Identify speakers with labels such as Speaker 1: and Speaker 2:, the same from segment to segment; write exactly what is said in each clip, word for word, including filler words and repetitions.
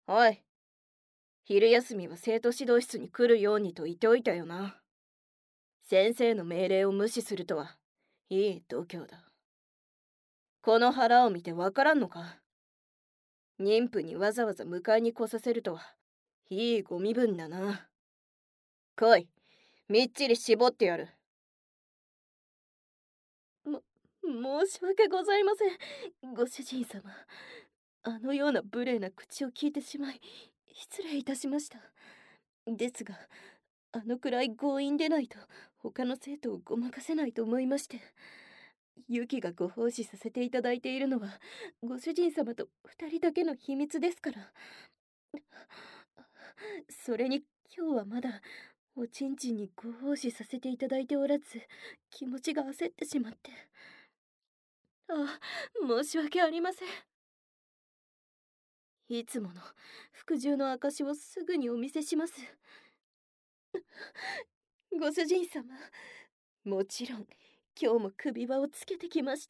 Speaker 1: おい、昼休みは生徒指導室に来るようにと言っておいたよな。先生の命令を無視するとは、いい度胸だ。この腹を見てわからんのか。妊婦にわざわざ迎えに来させるとは、いいご身分だな。来い、みっちり絞ってやる。も、申し訳ございません、ご主人様。あのような無礼な口を聞いてしまい、失礼いたしました。ですが、あのくらい強引でないと、他の生徒をごまかせないと思いまして。ユキがご奉仕させていただいているのは、ご主人様と二人だけの秘密ですから。それに今日はまだおちんちんにご奉仕させていただいておらず、気持ちが焦ってしまって。ああ、申し訳ありません。いつもの服従の証をすぐにお見せします。ご主人様、もちろん今日も首輪をつけてきました。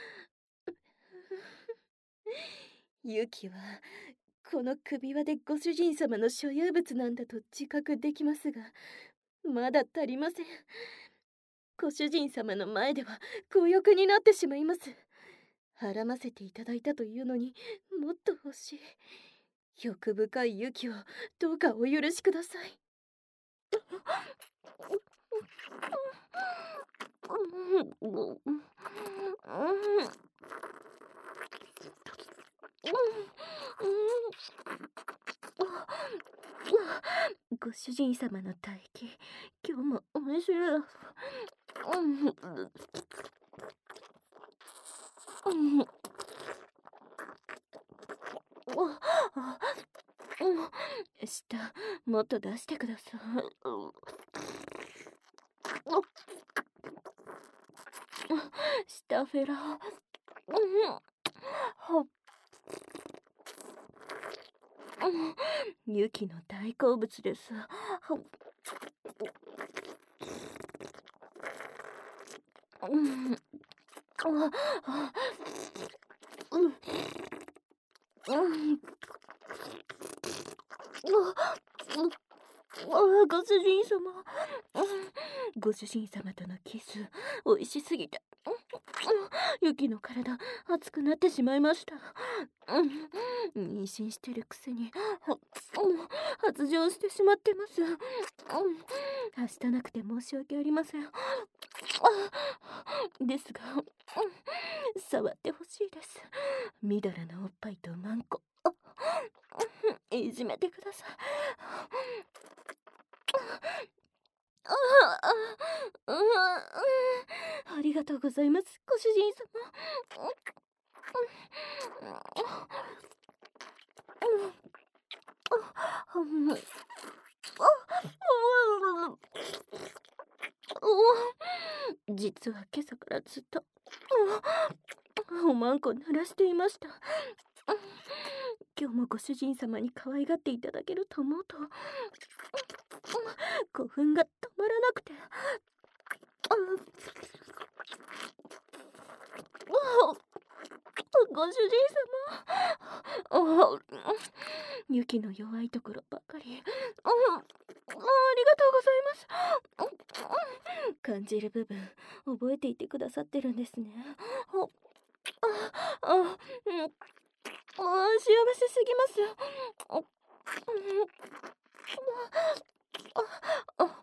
Speaker 1: ユキはこの首輪でご主人様の所有物なんだと自覚できますが、まだ足りません。ご主人様の前では強欲になってしまいます。はらませていただいたというのにもっと欲しい。欲深いユキをどうかお許しください。ご主人様の唾液、今日も面白い。舌、もっと出してください。舌フェラ。ユキの大好物です。ご主人様、ご主人様とのキス美味しすぎてユキの体熱くなってしまいました。妊娠してるくせに発情してしまってます。はしたなくて申し訳ありません。ですが触ってほしいです。みだらなおっぱいとマンコいじめてください。ありがとうございます、ご主人様。実は今朝からずっとおまんこ濡らしていました。今日もご主人様に可愛がっていただけると思うと興奮が止まらなくて。ご主人様、ユキの弱いところばかりあありがとうございます。感じる部分覚えていてくださってるんですね。ああ、うん、あ幸せすぎます。ああ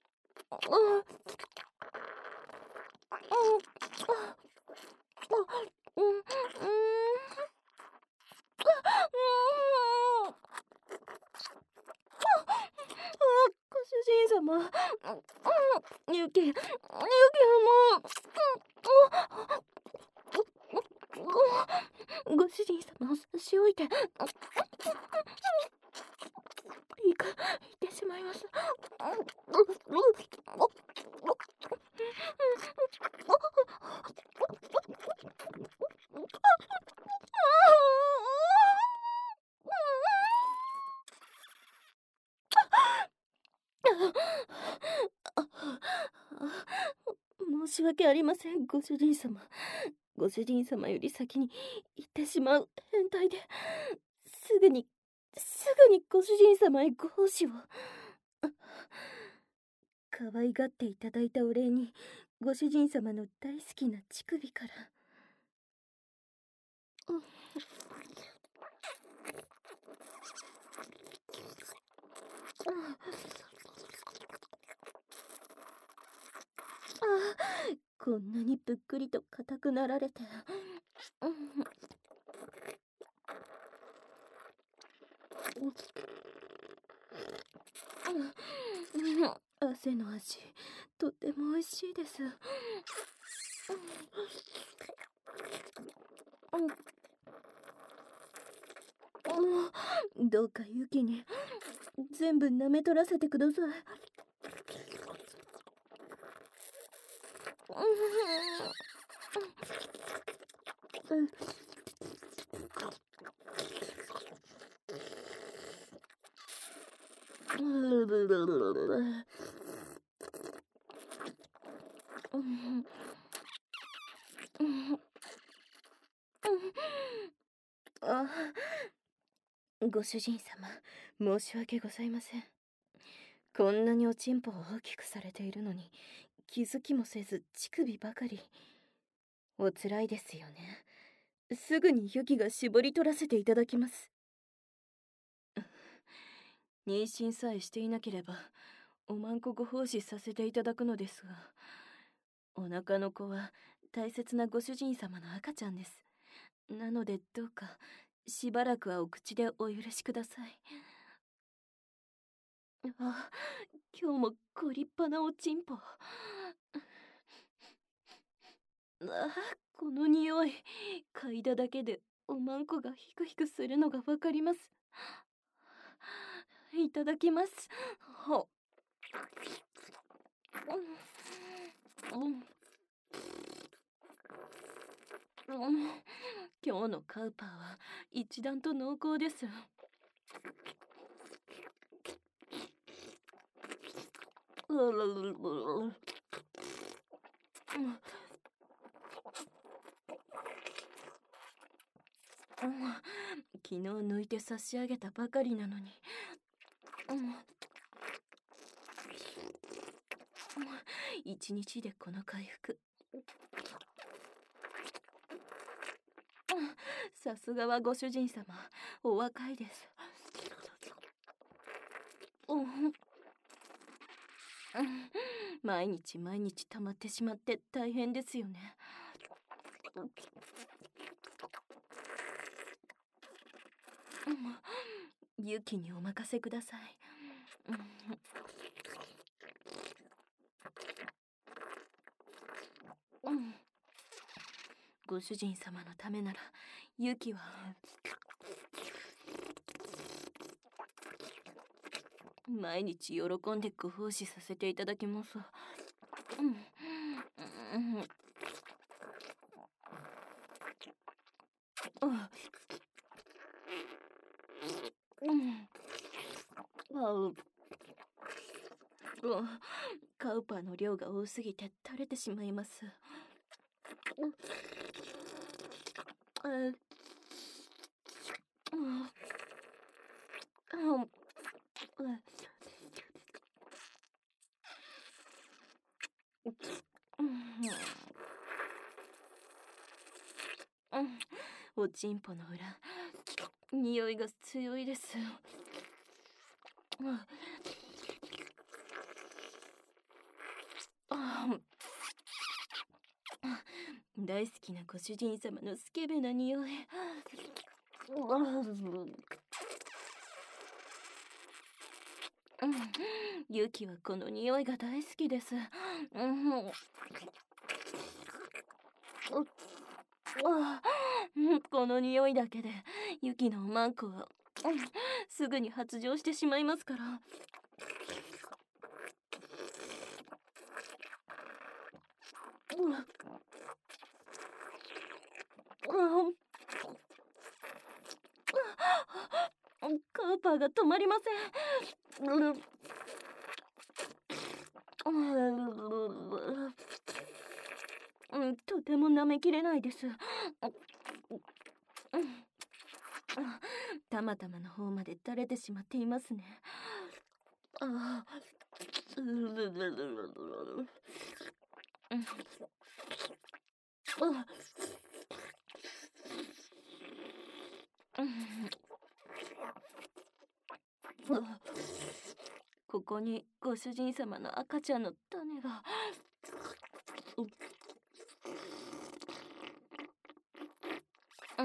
Speaker 1: ご主人様、ユキ、ユキはもうご主人様を差し置いていか言ってしまいます。申し訳ありません、ご主人様。ご主人様より先に行ってしまう変態で、すぐにすぐにご主人様へご奉仕を。可愛がっていただいたお礼に、ご主人様の大好きな乳首から。うん、ああ、こんなにぷっくりと硬くなられて。うん、うん、汗の味、とっても美味しいです。うん、どうかユキに全部舐め取らせてください。うん、あ、ご主人様、申し訳ございません。こんなにおちんぽを大きくされているのに気づきもせず乳首ばかり。おつらいですよね。すぐにユキが絞り取らせていただきます。妊娠さえしていなければおまんこご奉仕させていただくのですが、お腹の子は大切なご主人様の赤ちゃんです。なのでどうかしばらくはお口でお許しください。あ、今日もご立派なおちんぽ。あ、この匂い、嗅いだだけでおまんこがヒクヒクするのがわかります。いただきます。ほ、うん、うん、うん、今日のカウパーは一段と濃厚です。うるるるる、うん、昨日抜いて差し上げたばかりなのに、うん、一日でこの回復。さすがはご主人様、お若いです。うん、毎日毎日溜まってしまって大変ですよね。ユキにお任せください。うん、ご主人様のためならユキは毎日喜んでご奉仕させていただきます。うん、うん、うん、あう、カウパーの量が多すぎて垂れてしまいます。うん、うん、おちんぽの裏、匂いが強いです。大好きなご主人様のスケベな匂い。ユキはこの匂いが大好きです。この匂いだけでユキのおまんこはすぐに発情してしまいますから。カウパーが止まりません。とても舐めきれないです。 たまたまの方まで垂れてしまっていますね。ああ、うるるるるるる。うん。あ、うん。あ、ここにご主人様の赤ちゃんの種が。うん。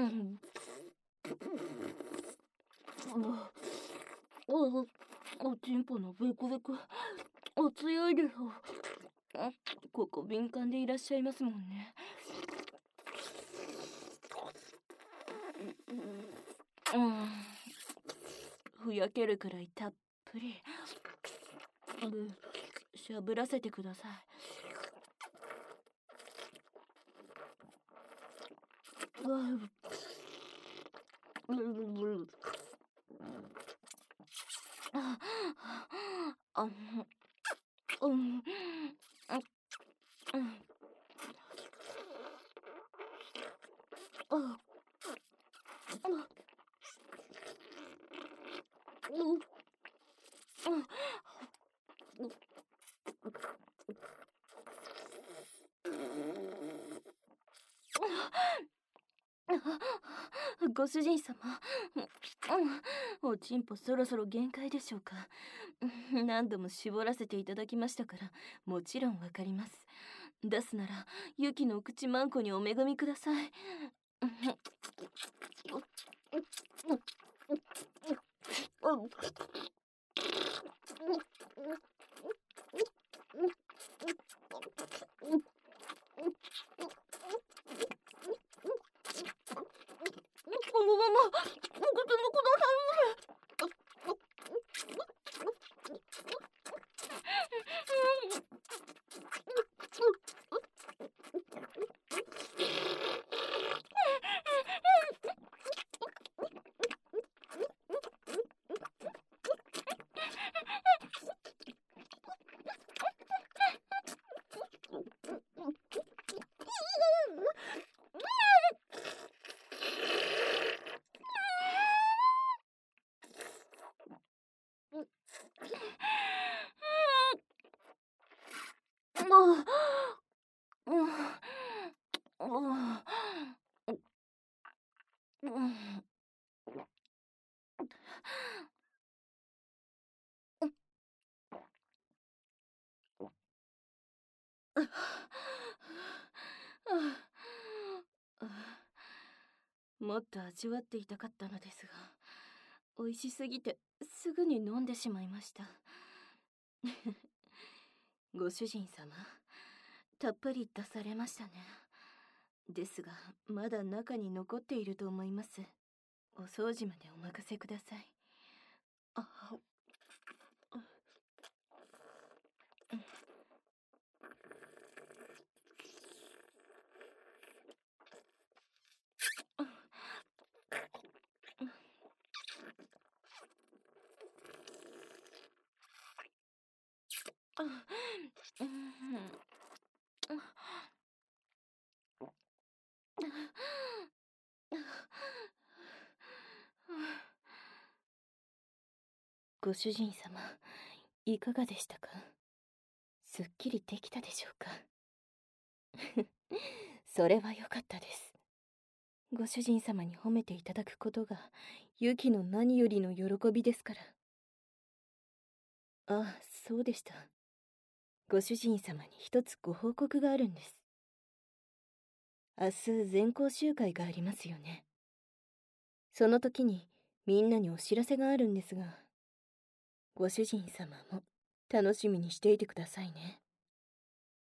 Speaker 1: あ、おおちんぽのベクベク、お強いです。あ、ここ敏感でいらっしゃいますもんね。うん。ふやけるくらいたっぷり。うん、しゃぶらせてください。うわ、うるるる。あ、あ、うん、うん、あ、うん、あ、あ、うん、あ、ご主人様、うん、おちんぽそろそろ限界でしょうか。何度も絞らせていただきましたから、もちろんわかります。出すなら、ユキのお口マンコにお恵みください。このまま、お口のください。もっと味わっていたかったのですが、美味しすぎてすぐに飲んでしまいました。ご主人様、たっぷり出されましたね。ですが、まだ中に残っていると思います。お掃除までお任せください。あ、うん、ご主人様、いかがでしたか？すっきりできたでしょうか？それは良かったです。ご主人様に褒めていただくことが、ユキの何よりの喜びですから。ああ、そうでした。ご主人様に一つご報告があるんです。明日全校集会がありますよね。その時にみんなにお知らせがあるんですが、ご主人様も楽しみにしていてくださいね。